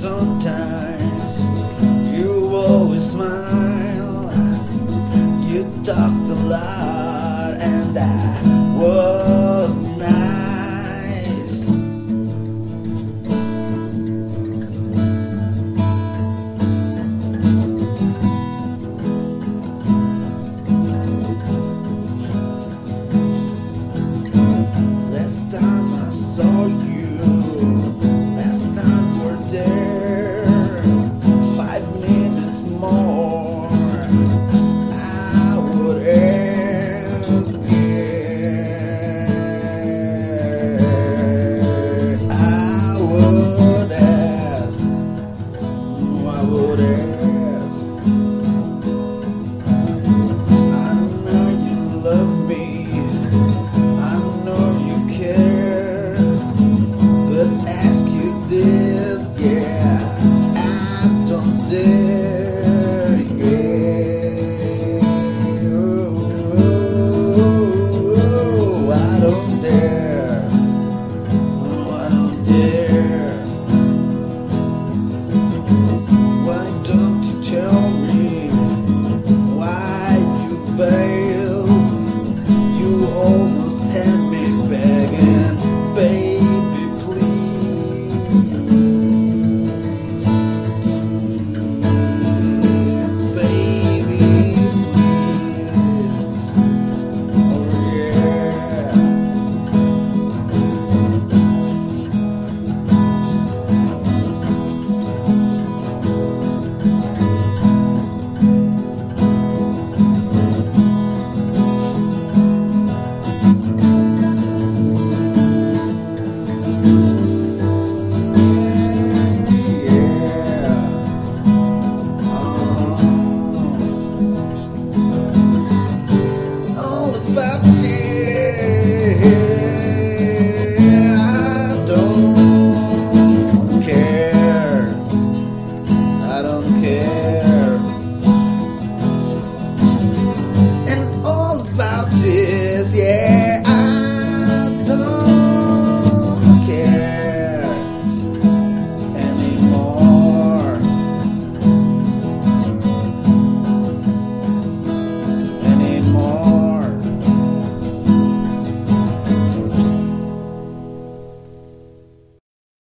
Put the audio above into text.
Sometimes you always smile. You talked a lot, and that was nice. Last time I saw you, last time we're there, 5 minutes more, I would ask, yeah, I would ask, I would ask. I know you love me, I know you care, but ask you this, yeah, I don't dare, yeah, oh, I don't dare, oh, I don't dare. Why don't you tell me why you bailed? You almost had me begging.